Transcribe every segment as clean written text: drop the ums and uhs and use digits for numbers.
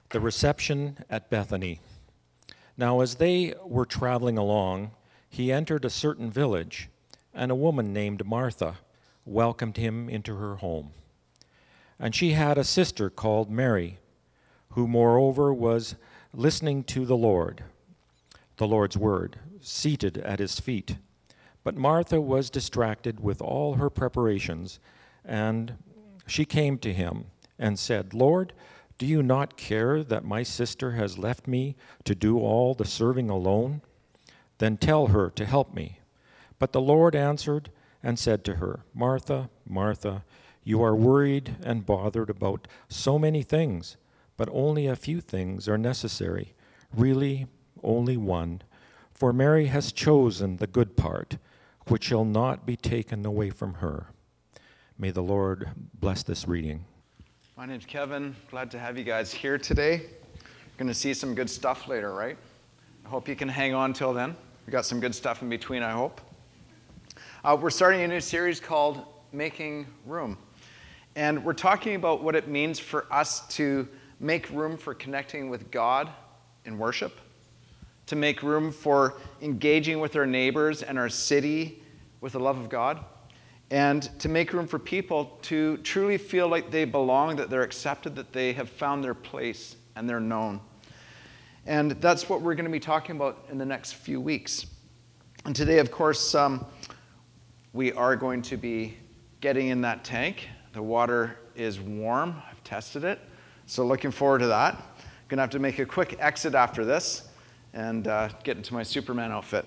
The reception at Bethany. Now, as they were traveling along, he entered a certain village, and a woman named Martha welcomed him into her home. And she had a sister called Mary, who moreover was listening to the Lord's word, seated at his feet. But Martha was distracted with all her preparations, and she came to him and said, "Lord, do you not care that my sister has left me to do all the serving alone? Then tell her to help me." But the Lord answered and said to her, "Martha, Martha, you are worried and bothered about so many things, but only a few things are necessary, really only one. For Mary has chosen the good part, which shall not be taken away from her." May the Lord bless this reading. My name's Kevin. Glad to have you guys here today. We're going to see some good stuff later, right? I hope you can hang on till then. We got some good stuff in between, I hope. We're starting a new series called Making Room. And we're talking about what it means for us to make room for connecting with God in worship, to make room for engaging with our neighbors and our city with the love of God, and to make room for people to truly feel like they belong, that they're accepted, that they have found their place and they're known. And that's what we're going to be talking about in the next few weeks. And today, of course, we are going to be getting in that tank. The water is warm. I've tested it. So looking forward to that. I'm going to have to make a quick exit after this and get into my Superman outfit.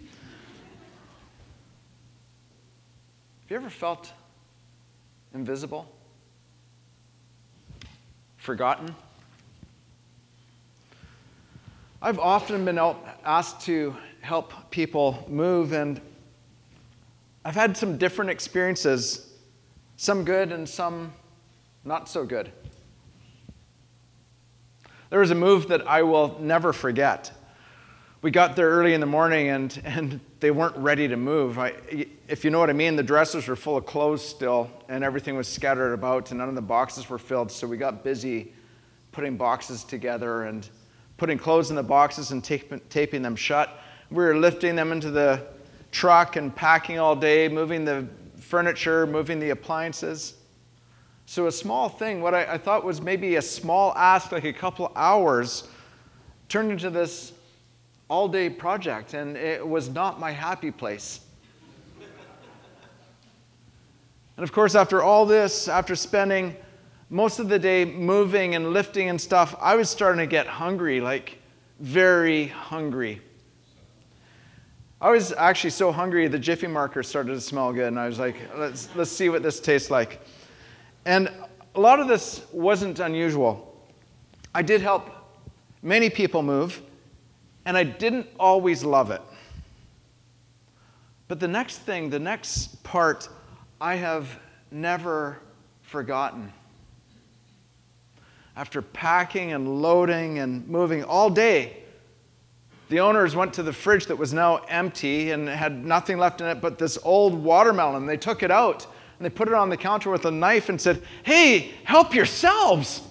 Have you ever felt invisible? Forgotten? I've often been asked to help people move, and I've had some different experiences, some good and some not so good. There was a move that I will never forget. We got there early in the morning, and they weren't ready to move. If you know what I mean, the dressers were full of clothes still, and everything was scattered about, and none of the boxes were filled. So we got busy putting boxes together and putting clothes in the boxes and taping them shut. We were lifting them into the truck and packing all day, moving the furniture, moving the appliances. So a small thing, what I thought was maybe a small ask, like a couple of hours, turned into this all-day project, and it was not my happy place. And of course, after all this, after spending most of the day moving and lifting and stuff, I was starting to get hungry, like very hungry. I was actually so hungry, the Jiffy marker started to smell good, and I was like, let's see what this tastes like. And a lot of this wasn't unusual. I did help many people move, and I didn't always love it. But the next part, I have never forgotten. After packing and loading and moving all day, the owners went to the fridge that was now empty and had nothing left in it but this old watermelon. They took it out and they put it on the counter with a knife and said, "Hey, help yourselves."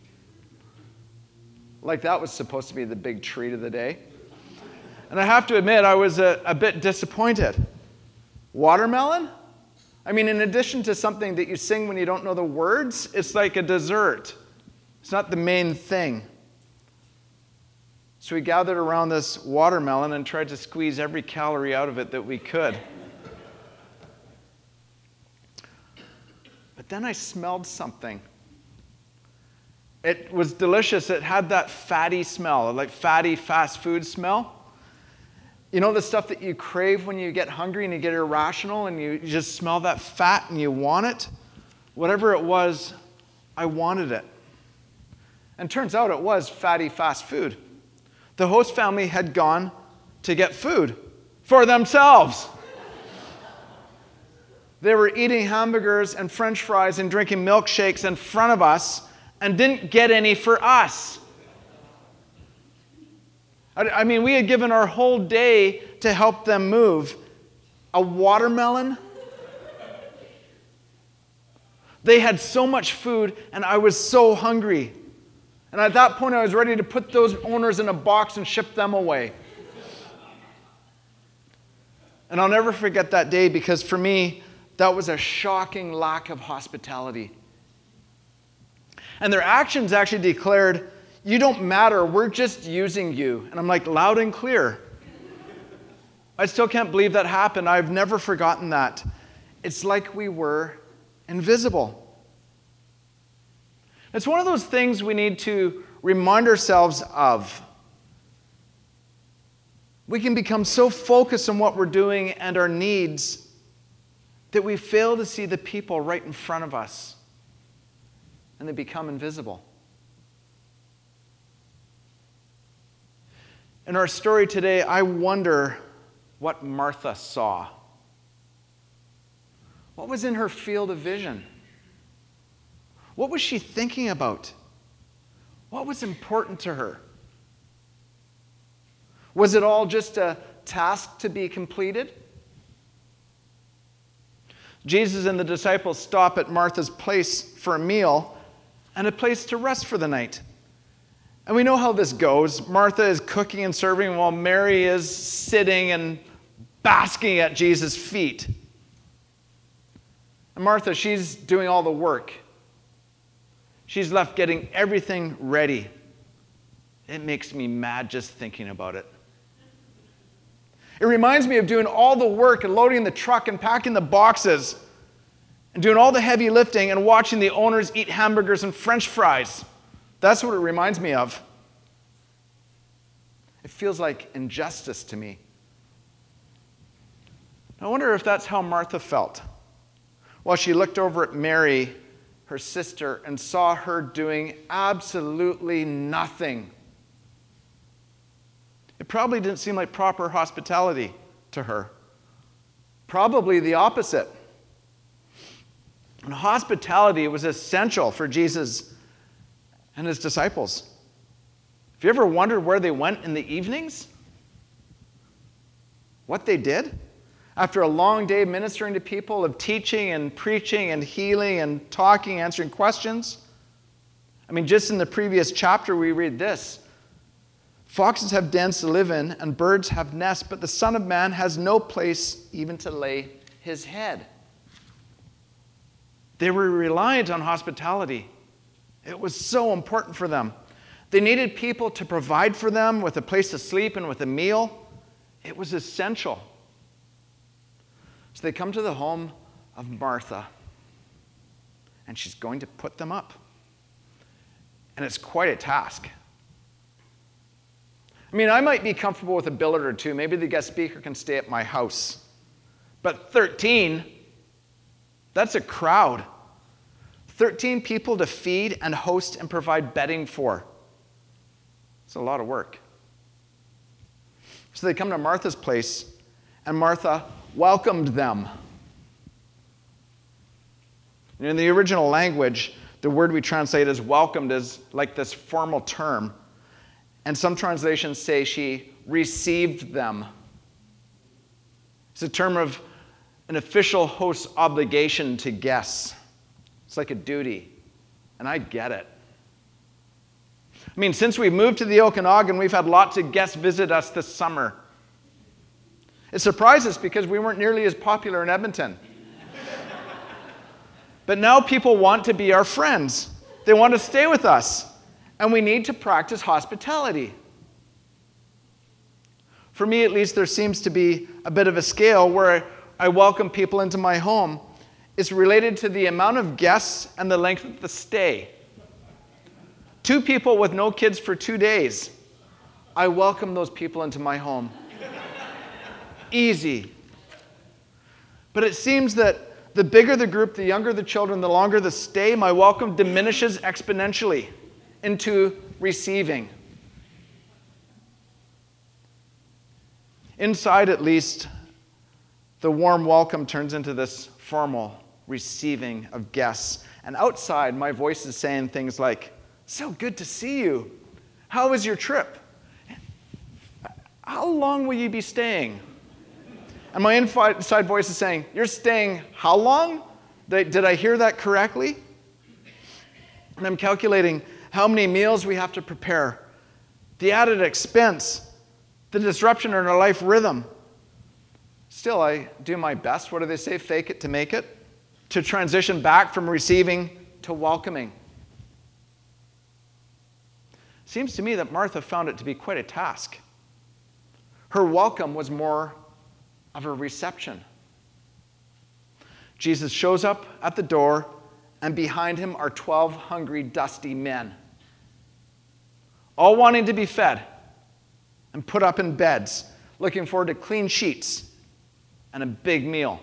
Like that was supposed to be the big treat of the day. And I have to admit, I was a bit disappointed. Watermelon? I mean, in addition to something that you sing when you don't know the words, it's like a dessert. It's not the main thing. So we gathered around this watermelon and tried to squeeze every calorie out of it that we could. But then I smelled something. It was delicious. It had that fatty smell, like fatty fast food smell. You know the stuff that you crave when you get hungry and you get irrational and you just smell that fat and you want it? Whatever it was, I wanted it. And turns out it was fatty fast food. The host family had gone to get food for themselves. They were eating hamburgers and French fries and drinking milkshakes in front of us and didn't get any for us. I mean, we had given our whole day to help them move. A watermelon? They had so much food, and I was so hungry. And at that point, I was ready to put those owners in a box and ship them away. And I'll never forget that day because for me, that was a shocking lack of hospitality. And their actions actually declared, "You don't matter, we're just using you." And I'm like, loud and clear. I still can't believe that happened. I've never forgotten that. It's like we were invisible. It's one of those things we need to remind ourselves of. We can become so focused on what we're doing and our needs that we fail to see the people right in front of us, and they become invisible. In our story today, I wonder what Martha saw. What was in her field of vision? What was she thinking about? What was important to her? Was it all just a task to be completed? Jesus and the disciples stop at Martha's place for a meal and a place to rest for the night. And we know how this goes. Martha is cooking and serving while Mary is sitting and basking at Jesus' feet. And Martha, she's doing all the work. She's left getting everything ready. It makes me mad just thinking about it. It reminds me of doing all the work and loading the truck and packing the boxes and doing all the heavy lifting and watching the owners eat hamburgers and French fries. That's what it reminds me of. It feels like injustice to me. I wonder if that's how Martha felt while she looked over at Mary, her sister, and saw her doing absolutely nothing. It probably didn't seem like proper hospitality to her. Probably the opposite. And hospitality was essential for Jesus and his disciples. Have you ever wondered where they went in the evenings? What they did? After a long day ministering to people, of teaching and preaching and healing and talking, answering questions. I mean, just in the previous chapter we read this. Foxes have dens to live in, and birds have nests, but the Son of Man has no place even to lay his head. They were reliant on hospitality. It was so important for them. They needed people to provide for them with a place to sleep and with a meal. It was essential. So they come to the home of Martha, and she's going to put them up. And it's quite a task. I mean, I might be comfortable with a billet or two. Maybe the guest speaker can stay at my house. But 13, that's a crowd. 13 people to feed and host and provide bedding for. It's a lot of work. So they come to Martha's place, and Martha welcomed them. In the original language, the word we translate as welcomed is like this formal term. And some translations say she received them. It's a term of an official host's obligation to guests. It's like a duty, and I get it. I mean, since we moved to the Okanagan, we've had lots of guests visit us this summer. It surprised us because we weren't nearly as popular in Edmonton. But now people want to be our friends. They want to stay with us. And we need to practice hospitality. For me, at least, there seems to be a bit of a scale where I welcome people into my home. It's related to the amount of guests and the length of the stay. 2 people with no kids for 2 days. I welcome those people into my home. Easy. But it seems that the bigger the group, the younger the children, the longer the stay, my welcome diminishes exponentially into receiving. Inside, at least, the warm welcome turns into this formal receiving of guests. And outside, my voice is saying things like, "So good to see you. How was your trip? How long will you be staying?" And my inside voice is saying, "You're staying how long? Did I hear that correctly?" And I'm calculating, how many meals we have to prepare, the added expense, the disruption in our life rhythm. Still, I do my best. What do they say? Fake it to make it. To transition back from receiving to welcoming. Seems to me that Martha found it to be quite a task. Her welcome was more of a reception. Jesus shows up at the door, and behind him are 12 hungry, dusty men, all wanting to be fed and put up in beds, looking forward to clean sheets and a big meal.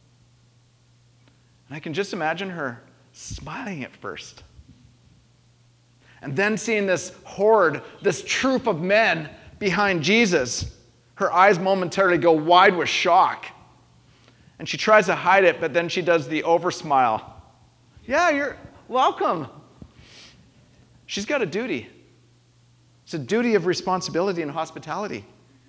And I can just imagine her smiling at first. And then seeing this horde, this troop of men behind Jesus, her eyes momentarily go wide with shock. And she tries to hide it, but then she does the over smile. Yeah, you're welcome. She's got a duty. It's a duty of responsibility and hospitality.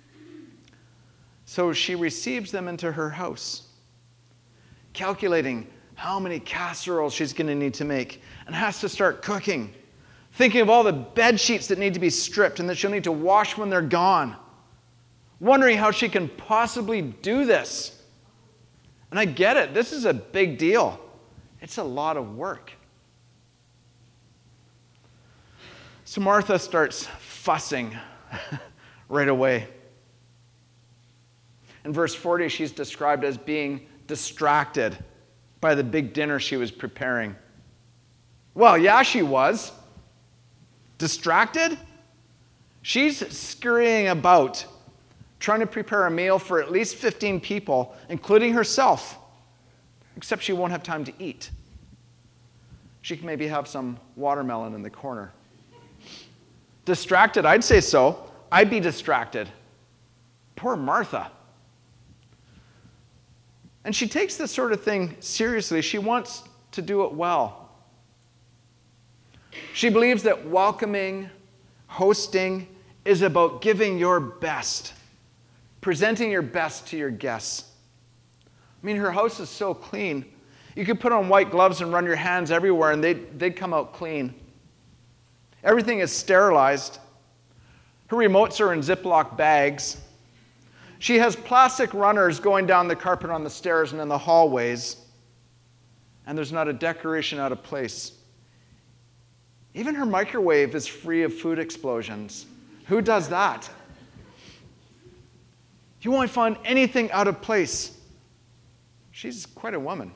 So she receives them into her house, calculating how many casseroles she's going to need to make, and has to start cooking, thinking of all the bed sheets that need to be stripped and that she'll need to wash when they're gone, wondering how she can possibly do this. And I get it. This is a big deal. It's a lot of work. So Martha starts fussing right away. In verse 40, she's described as being distracted by the big dinner she was preparing. Well, yeah, she was. Distracted? She's scurrying about, trying to prepare a meal for at least 15 people, including herself, except she won't have time to eat. She can maybe have some watermelon in the corner. Distracted, I'd say so. I'd be distracted. Poor Martha. And she takes this sort of thing seriously. She wants to do it well. She believes that welcoming, hosting, is about giving your best, presenting your best to your guests. I mean, her house is so clean. You could put on white gloves and run your hands everywhere, and they'd come out clean. Everything is sterilized. Her remotes are in Ziploc bags. She has plastic runners going down the carpet on the stairs and in the hallways, and there's not a decoration out of place. Even her microwave is free of food explosions. Who does that? You won't find anything out of place. She's quite a woman.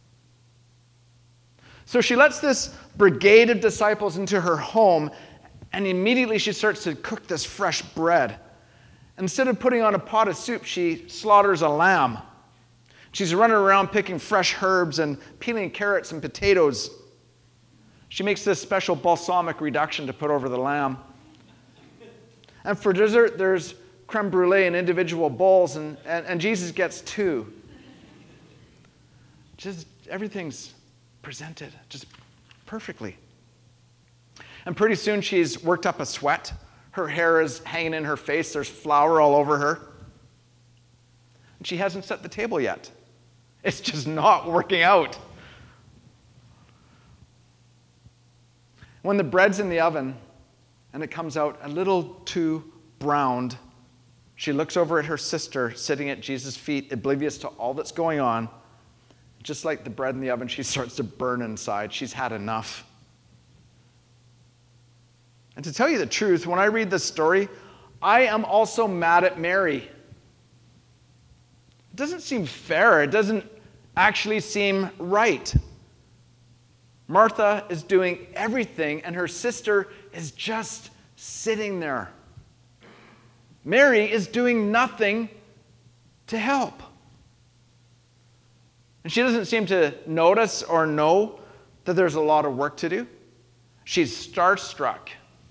So she lets this brigade of disciples into her home, and immediately she starts to cook this fresh bread. Instead of putting on a pot of soup, she slaughters a lamb. She's running around picking fresh herbs and peeling carrots and potatoes. She makes this special balsamic reduction to put over the lamb. And for dessert, there's creme brulee in individual bowls, and Jesus gets 2. Just everything's presented just perfectly. And pretty soon she's worked up a sweat. Her hair is hanging in her face. There's flour all over her. And she hasn't set the table yet. It's just not working out. When the bread's in the oven and it comes out a little too browned, she looks over at her sister sitting at Jesus' feet, oblivious to all that's going on. Just like the bread in the oven, she starts to burn inside. She's had enough. And to tell you the truth, when I read this story, I am also mad at Mary. It doesn't seem fair. It doesn't actually seem right. Martha is doing everything, and her sister is just sitting there. Mary is doing nothing to help. And she doesn't seem to notice or know that there's a lot of work to do. She's starstruck.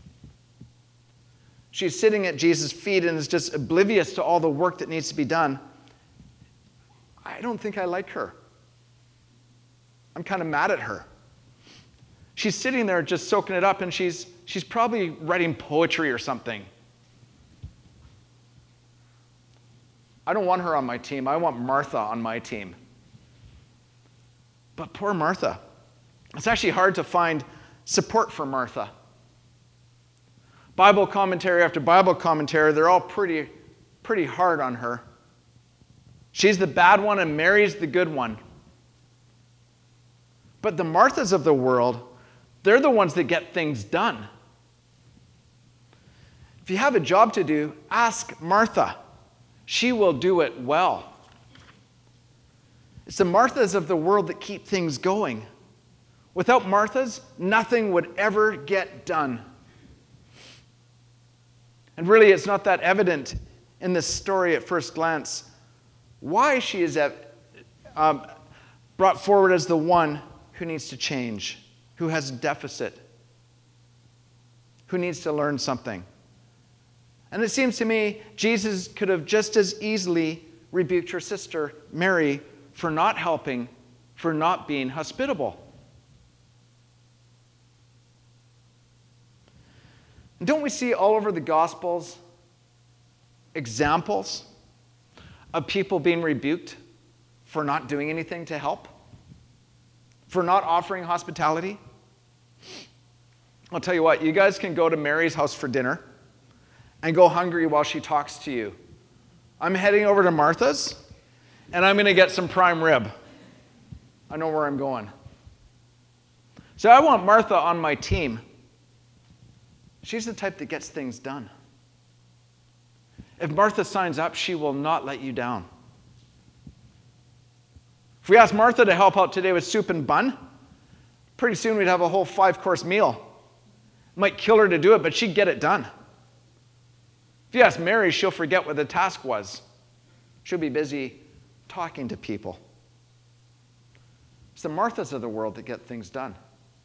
She's sitting at Jesus' feet and is just oblivious to all the work that needs to be done. I don't think I like her. I'm kind of mad at her. She's sitting there just soaking it up, and she's probably writing poetry or something. I don't want her on my team. I want Martha on my team. But poor Martha. It's actually hard to find support for Martha. Bible commentary after Bible commentary, they're all pretty hard on her. She's the bad one and Mary's the good one. But the Marthas of the world, they're the ones that get things done. If you have a job to do, ask Martha. She will do it well. It's the Marthas of the world that keep things going. Without Marthas, nothing would ever get done. And really, it's not that evident in this story at first glance why she is brought forward as the one who needs to change, who has a deficit, who needs to learn something. And it seems to me Jesus could have just as easily rebuked her sister Mary for not helping, for not being hospitable. And don't we see all over the Gospels examples of people being rebuked for not doing anything to help? For not offering hospitality? I'll tell you what, you guys can go to Mary's house for dinner and go hungry while she talks to you. I'm heading over to Martha's, and I'm going to get some prime rib. I know where I'm going. So I want Martha on my team. She's the type that gets things done. If Martha signs up, she will not let you down. If we asked Martha to help out today with soup and bun, pretty soon we'd have a whole 5-course meal. Might kill her to do it, but she'd get it done. If you ask Mary, she'll forget what the task was. She'll be busy talking to people. It's the Marthas of the world that get things done.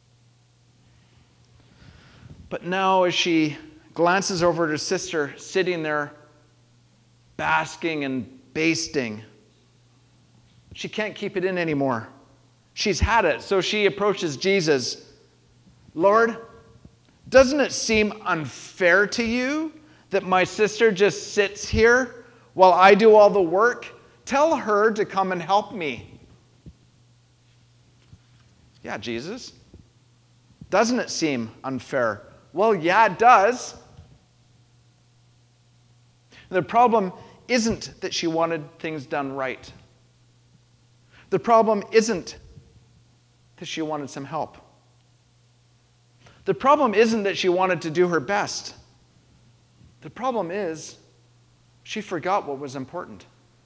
But now as she glances over at her sister, sitting there basking and basting, she can't keep it in anymore. She's had it, so she approaches Jesus. Lord, doesn't it seem unfair to you that my sister just sits here while I do all the work? Tell her to come and help me. Yeah, Jesus. Doesn't it seem unfair? Well, yeah, it does. The problem isn't that she wanted things done right. The problem isn't that she wanted some help. The problem isn't that she wanted to do her best. The problem is she forgot what was important.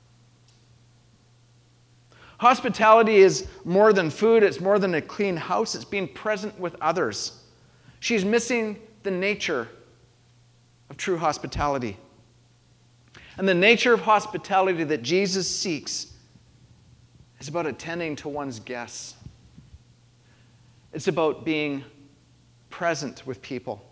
Hospitality is more than food. It's more than a clean house. It's being present with others. She's missing the nature of true hospitality. And the nature of hospitality that Jesus seeks is about attending to one's guests. It's about being present with people.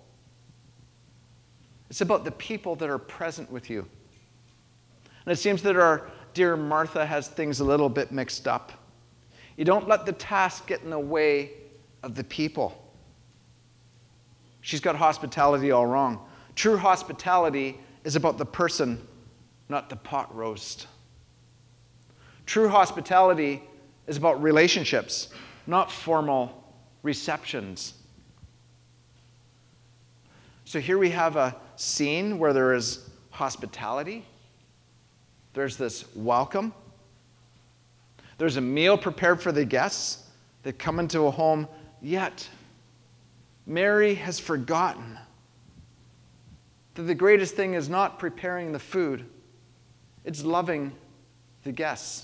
It's about the people that are present with you. And it seems that our dear Martha has things a little bit mixed up. You don't let the task get in the way of the people. She's got hospitality all wrong. True hospitality is about the person, not the pot roast. True hospitality is about relationships, not formal receptions. So here we have a scene where there is hospitality. There's this welcome. There's a meal prepared for the guests that come into a home, yet Mary has forgotten that the greatest thing is not preparing the food, it's loving the guests.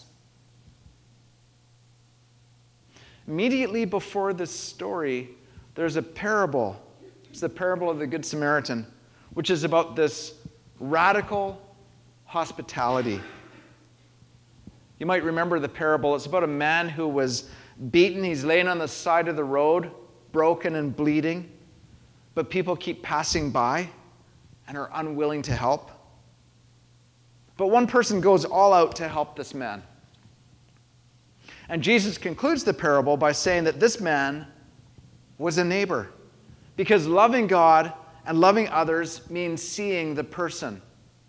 Immediately before this story, there's a parable. It's the parable of the Good Samaritan, which is about this radical hospitality. You might remember the parable. It's about a man who was beaten. He's laying on the side of the road, broken and bleeding, but people keep passing by and are unwilling to help. But one person goes all out to help this man. And Jesus concludes the parable by saying that this man was a neighbor, because loving God and loving others means seeing the person.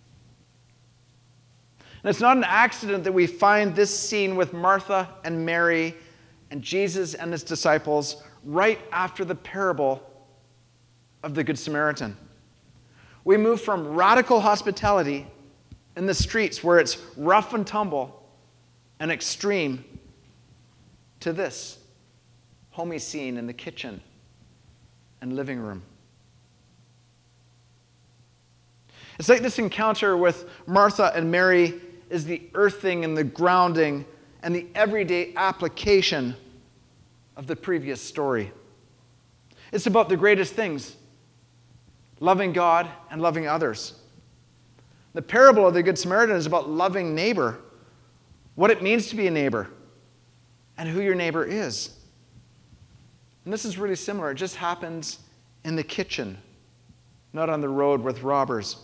And it's not an accident that we find this scene with Martha and Mary and Jesus and his disciples right after the parable of the Good Samaritan. We move from radical hospitality in the streets where it's rough and tumble and extreme to this homey scene in the kitchen and living room. It's like this encounter with Martha and Mary is the earthing and the grounding and the everyday application of the previous story. It's about the greatest things, loving God and loving others. The parable of the Good Samaritan is about loving neighbor, what it means to be a neighbor, and who your neighbor is. And this is really similar. It just happens in the kitchen, not on the road with robbers.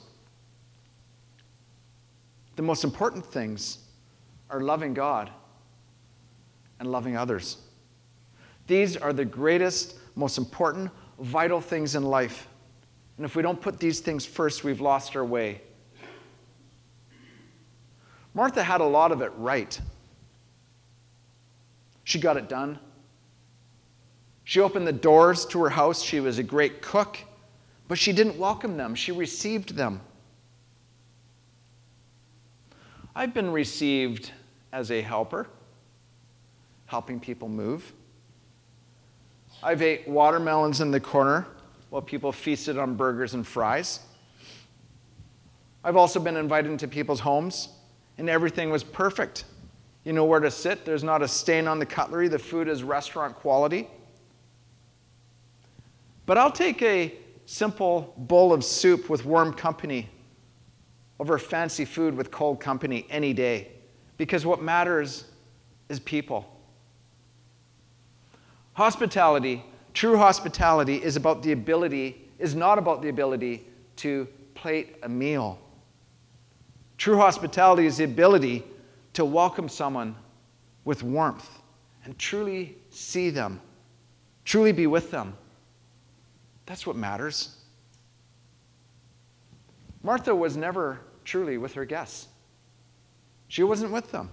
The most important things are loving God and loving others. These are the greatest, most important, vital things in life. And if we don't put these things first, we've lost our way. Martha had a lot of it right. She got it done. She opened the doors to her house. She was a great cook, but she didn't welcome them. She received them. I've been received as a helper, helping people move. I've ate watermelons in the corner while people feasted on burgers and fries. I've also been invited into people's homes, and everything was perfect. You know where to sit. There's not a stain on the cutlery. The food is restaurant quality. But I'll take a simple bowl of soup with warm company over fancy food with cold company any day, because what matters is people. Hospitality, true hospitality, is not about the ability to plate a meal. True hospitality is the ability to welcome someone with warmth and truly see them, truly be with them. That's what matters. Martha was never truly with her guests. She wasn't with them.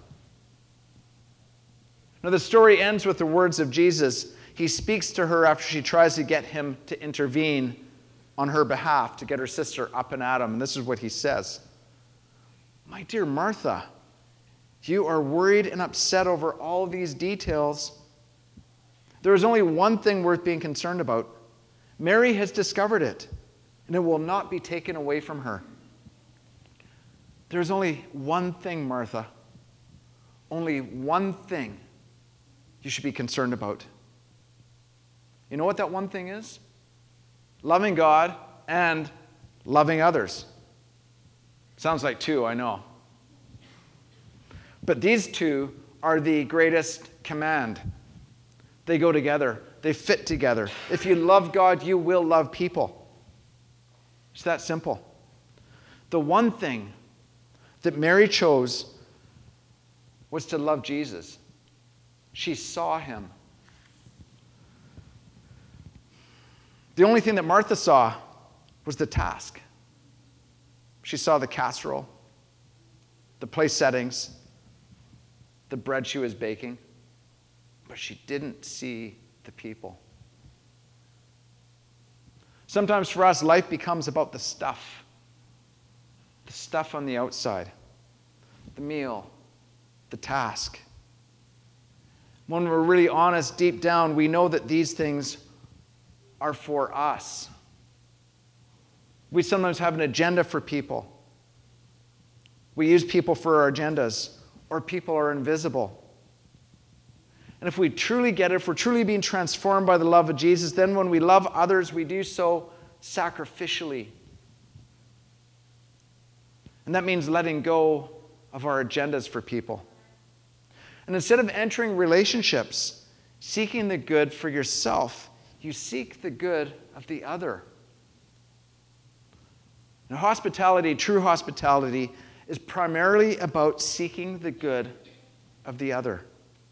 Now, the story ends with the words of Jesus. He speaks to her after she tries to get him to intervene on her behalf to get her sister up and at him. And this is what he says. My dear Martha, you are worried and upset over all these details. There is only one thing worth being concerned about. Mary has discovered it, and it will not be taken away from her. There's only one thing, Martha, only one thing you should be concerned about. You know what that one thing is? Loving God and loving others. Sounds like two, I know. But these two are the greatest command. They go together. They fit together. If you love God, you will love people. It's that simple. The one thing that Mary chose was to love Jesus. She saw him. The only thing that Martha saw was the task. She saw the casserole, the place settings, the bread she was baking, but she didn't see the people. Sometimes for us, life becomes about the stuff on the outside, the meal, the task. When we're really honest deep down, we know that these things are for us. We sometimes have an agenda for people. We use people for our agendas, or people are invisible. And if we truly get it, if we're truly being transformed by the love of Jesus, then when we love others, we do so sacrificially. And that means letting go of our agendas for people. And instead of entering relationships, seeking the good for yourself, you seek the good of the other. And hospitality, true hospitality, is primarily about seeking the good of the other.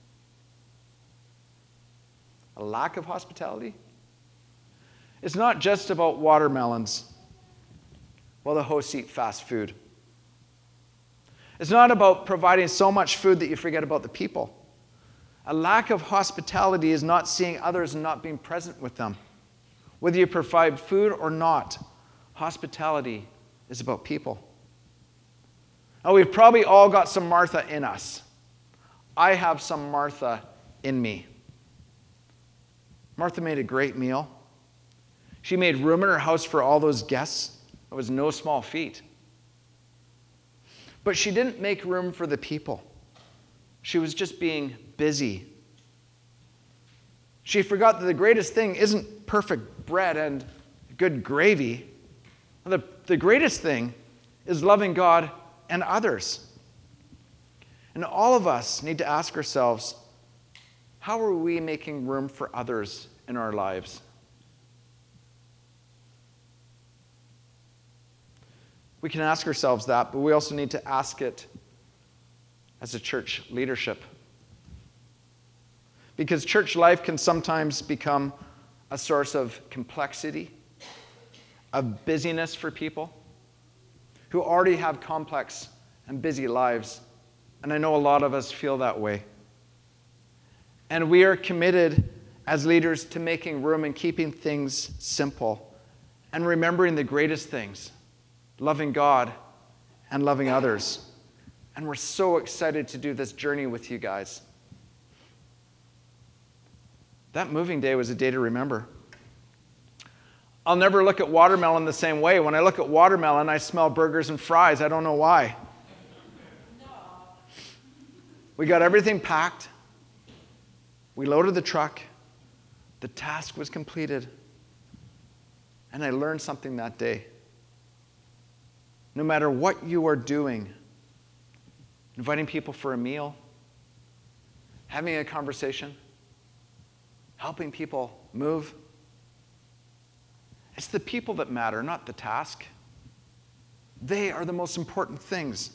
A lack of hospitality? It's not just about watermelons while the hosts eat fast food. It's not about providing so much food that you forget about the people. A lack of hospitality is not seeing others and not being present with them. Whether you provide food or not, Hospitality is about people. Now, we've probably all got some Martha in us. I have some Martha in me. Martha made a great meal. She made room in her house for all those guests. It was no small feat. But she didn't make room for the people. She was just being busy. She forgot that the greatest thing isn't perfect bread and good gravy. The greatest thing is loving God and others. And all of us need to ask ourselves, how are we making room for others in our lives? We can ask ourselves that, but we also need to ask it as a church leadership. Because church life can sometimes become a source of complexity, of busyness for people who already have complex and busy lives. And I know a lot of us feel that way. And we are committed as leaders to making room and keeping things simple and remembering the greatest things, loving God and loving others. And we're so excited to do this journey with you guys. That moving day was a day to remember. I'll never look at watermelon the same way. When I look at watermelon, I smell burgers and fries. I don't know why. We got everything packed. We loaded the truck. The task was completed. And I learned something that day. No matter what you are doing, inviting people for a meal, having a conversation, helping people move, it's the people that matter, not the task. They are the most important things.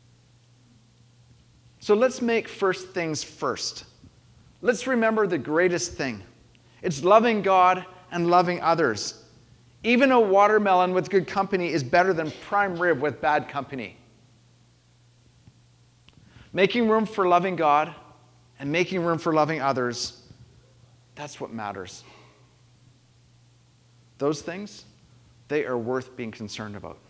So let's make first things first. Let's remember the greatest thing. It's loving God and loving others. Even a watermelon with good company is better than prime rib with bad company. Making room for loving God and making room for loving others, that's what matters. Those things, they are worth being concerned about.